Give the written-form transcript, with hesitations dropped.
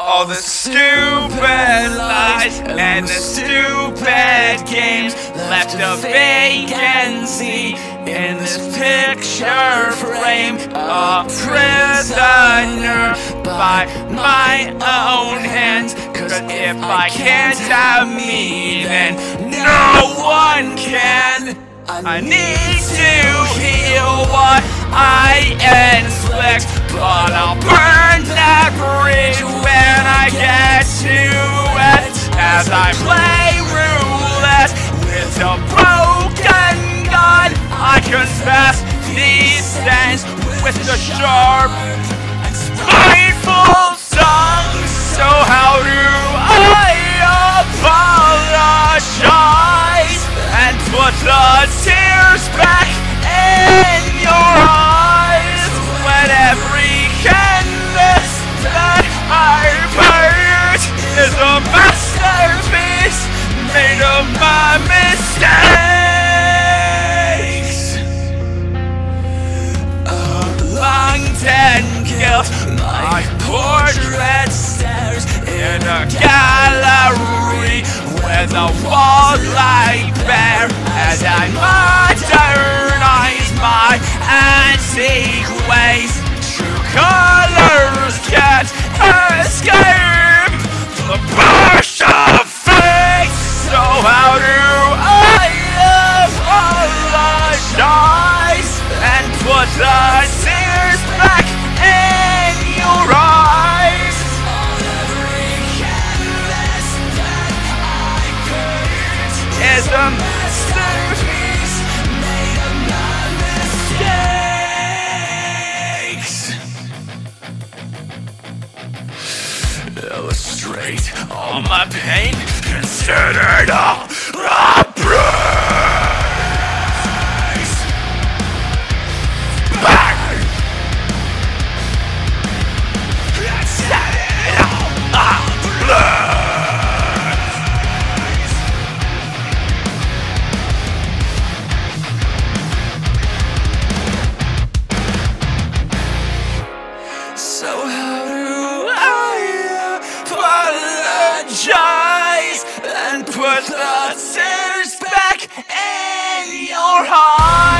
all the stupid lies and the stupid games left a vacancy in this picture frame. A prisoner by my own hands, 'cause if I can't have me, then no one can. I need to heal what I inflict, but I'll burn that bridge when I get to it. As I play roulette with a broken gun, I confess these sins with the sharp, spiteful tongue. So how do I apologize and put the tears back in your eyes when every canvas that I burnt is a masterpiece made of my mistakes? Along 10 guilt, my portrait stares in a gallery where the walls lie bare, as I modernize my antique ways. True colors can't escape the brush of fate. So how do I apologize and put the tears back in your eyes? Is a masterpiece made of my mistakes. Illustrate all my pain, considered all a praise. Bang! Set it all ablaze. So how do I apologize and put the tears back in your heart?